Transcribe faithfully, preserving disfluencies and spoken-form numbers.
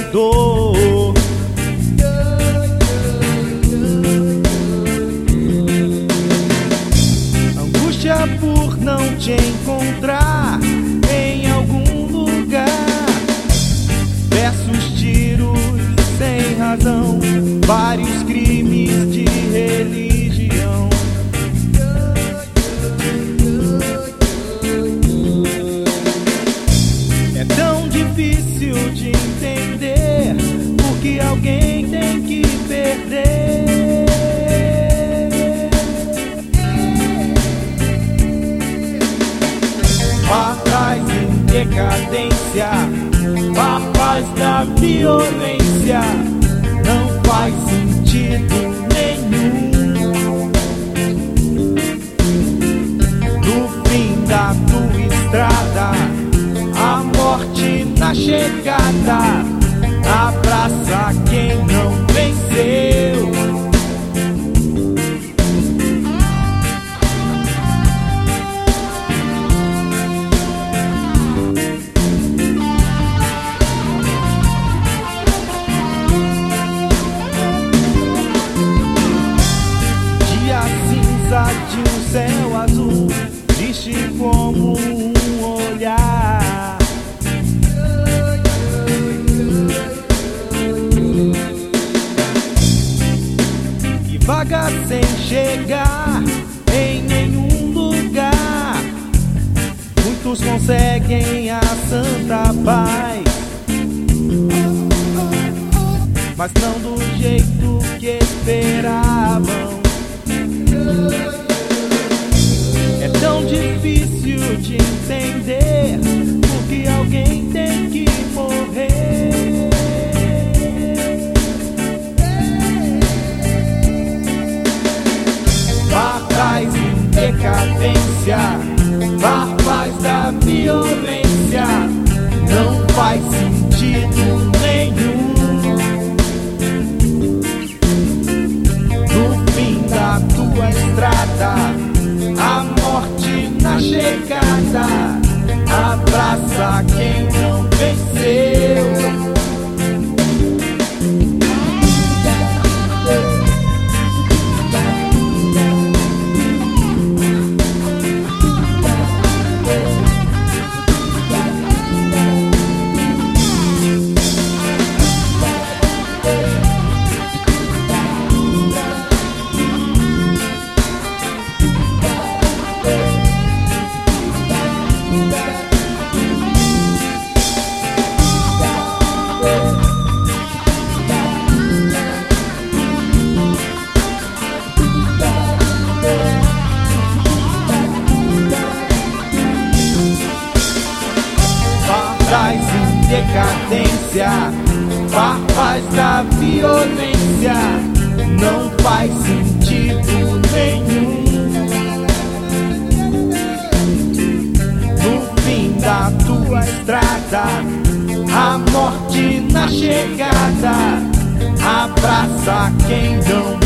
dor. Angústia por não te encontrar em algum lugar. Versos, tiros sem razão, vários crimes de religião. É tão difícil de entender porque alguém tem que perder. Papais em decadência, papais da violência, não faz sentido nenhum. No fim da tua estrada, a morte na chegada, abraça quem não venceu. Dia cinza de um céu azul, triste como um olhar. E vaga sem chegar em nenhum lugar. Muitos conseguem a santa paz, mas não do jeito que esperavam. É tão difícil de entender porque alguém tem que morrer. Papais em decadência, papais da violência, não faz sentido nenhum. No fim da tua estrada, a morte na chegada, abraça quem não venceu. Papais em decadência, papais da violência, não faz sentido nenhum. No fim da tua estrada, a morte na chegada, abraça quem não